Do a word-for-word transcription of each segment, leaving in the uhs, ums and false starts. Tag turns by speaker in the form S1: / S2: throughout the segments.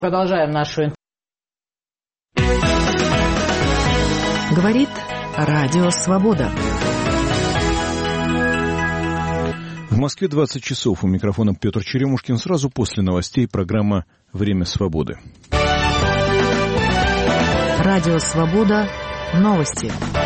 S1: Продолжаем нашу...
S2: Говорит Радио Свобода.
S3: В Москве двадцать часов. У микрофона Петр Черемушкин. Сразу после новостей программа «Время свободы».
S2: Радио Свобода. Новости.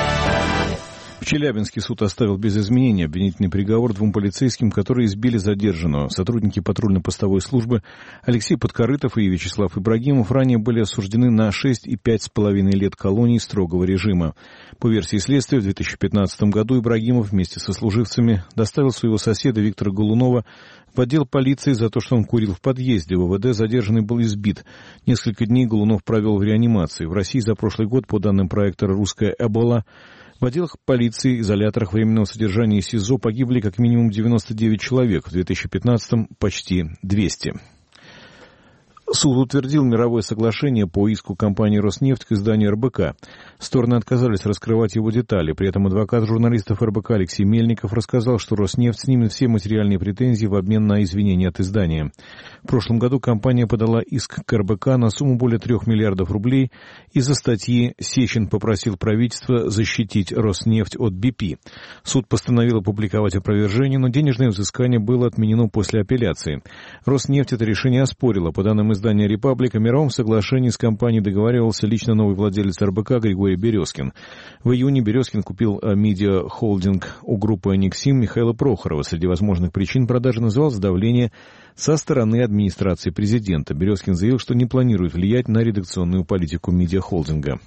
S3: В Челябинске суд оставил без изменений обвинительный приговор двум полицейским, которые избили задержанного. Сотрудники патрульно-постовой службы Алексей Подкорытов и Вячеслав Ибрагимов ранее были осуждены на шесть и пять с половиной лет колонии строгого режима. По версии следствия, в две тысячи пятнадцатом году Ибрагимов вместе со служивцами доставил своего соседа Виктора Голунова в отдел полиции за то, что он курил в подъезде. В ОВД задержанный был избит. Несколько дней Голунов провел в реанимации. В России за прошлый год, по данным проекта «Русская Эбола», в отделах полиции, изоляторах временного содержания и СИЗО погибли как минимум девяносто девять человек, в две тысячи пятнадцатом почти двести. Суд утвердил мировое соглашение по иску компании «Роснефть» к изданию эр бэ ка. Стороны отказались раскрывать его детали. При этом адвокат журналистов эр бэ ка Алексей Мельников рассказал, что «Роснефть» снимет все материальные претензии в обмен на извинения от издания. В прошлом году компания подала иск к эр бэ ка на сумму более трех миллиардов рублей. Из-за статьи Сечин попросил правительство защитить «Роснефть» от би пи. Суд постановил опубликовать опровержение, но денежное взыскание было отменено после апелляции. «Роснефть» это решение оспорила. По данным издания «Репаблик», о мировом соглашении с компанией договаривался лично новый владелец эр бэ ка Григорий Березкин. В июне Березкин купил медиа-холдинг у группы «Аниксим» Михаила Прохорова. Среди возможных причин продажи называлось давление со стороны администрации президента. Березкин заявил, что не планирует влиять на редакционную политику медиа-холдинга.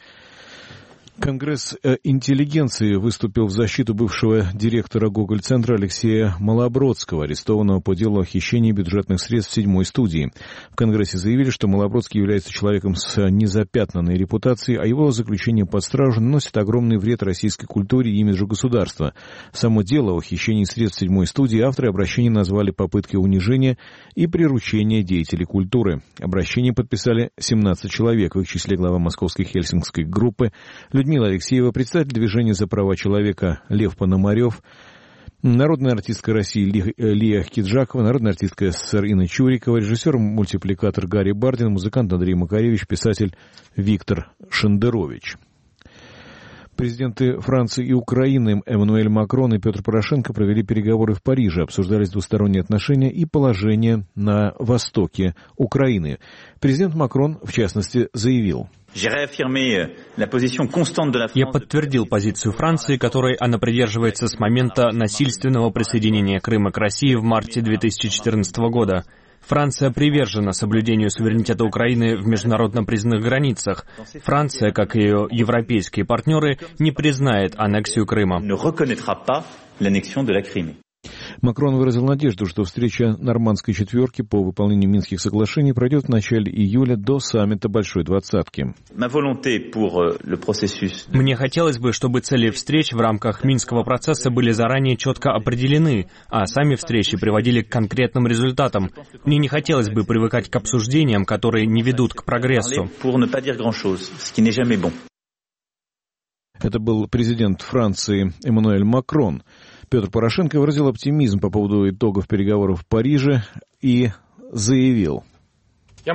S3: Конгресс интеллигенции выступил в защиту бывшего директора Гоголь-центра Алексея Малобродского, арестованного по делу о хищении бюджетных средств седьмой студии. В Конгрессе заявили, что Малобродский является человеком с незапятнанной репутацией, а его заключение под стражу наносит огромный вред российской культуре и имиджу государства. Само дело о хищении средств седьмой студии авторы обращения назвали попыткой унижения и приручения деятелей культуры. Обращение подписали семнадцать человек, в их числе глава московской хельсинкской группы Людмила Алексеева, представитель движения за права человека Лев Пономарев, народная артистка России Ли, Лия Киджакова, народная артистка СССР Инна Чурикова, режиссер-мультипликатор Гарри Бардин, музыкант Андрей Макаревич, писатель Виктор Шендерович. Президенты Франции и Украины Эммануэль Макрон и Петр Порошенко провели переговоры в Париже, обсуждались двусторонние отношения и положение на востоке Украины. Президент Макрон, в частности, заявил:
S4: Я подтвердил позицию Франции, которой она придерживается с момента насильственного присоединения Крыма к России в марте две тысячи четырнадцатого года. Франция привержена соблюдению суверенитета Украины в международно признанных границах. Франция, как и ее европейские партнеры, не признает аннексию Крыма.
S3: Макрон выразил надежду, что встреча нормандской четверки по выполнению Минских соглашений пройдет в начале июля до саммита Большой Двадцатки.
S4: Мне хотелось бы, чтобы цели встреч в рамках Минского процесса были заранее четко определены, а сами встречи приводили к конкретным результатам. Мне не хотелось бы привыкать к обсуждениям, которые не ведут к прогрессу.
S3: Это был президент Франции Эммануэль Макрон. Петр Порошенко выразил оптимизм по поводу итогов переговоров в Париже и заявил:
S5: Я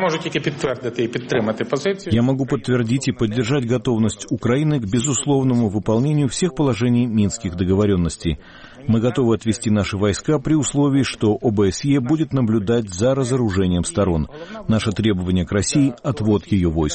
S5: могу подтвердить и поддержать готовность Украины к безусловному выполнению всех положений Минских договоренностей. Мы готовы отвести наши войска при условии, что о бэ эс е будет наблюдать за разоружением сторон. Наше требование к России — отвод ее войск.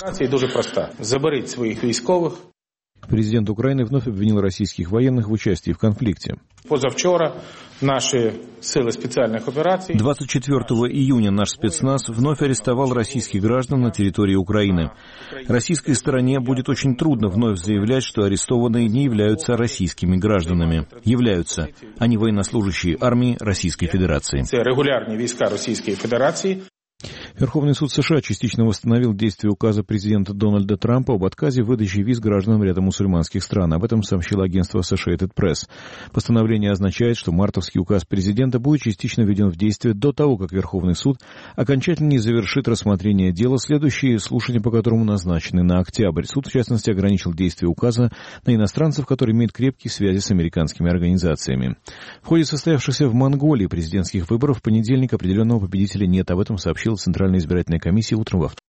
S5: Президент Украины вновь обвинил российских военных в участии в конфликте. Позавчера наши силы специальных операций...
S3: двадцать четвёртого июня наш спецназ вновь арестовал российских граждан на территории Украины. Российской стороне будет очень трудно вновь заявлять, что арестованные не являются российскими гражданами. Являются. Они военнослужащие армии Российской Федерации.
S5: Регулярные войска Российской Федерации.
S3: Верховный суд США частично восстановил действие указа президента Дональда Трампа об отказе в выдаче виз гражданам ряда мусульманских стран. Об этом сообщило агентство Associated Press. Постановление означает, что мартовский указ президента будет частично введен в действие до того, как Верховный суд окончательно не завершит рассмотрение дела, следующие слушания по которому назначены на октябрь. Суд, в частности, ограничил действие указа на иностранцев, которые имеют крепкие связи с американскими организациями. В ходе состоявшихся в Монголии президентских выборов в понедельник определенного победителя нет. Об этом сообщил Центральный Центральной избирательной комиссии утром во вторник.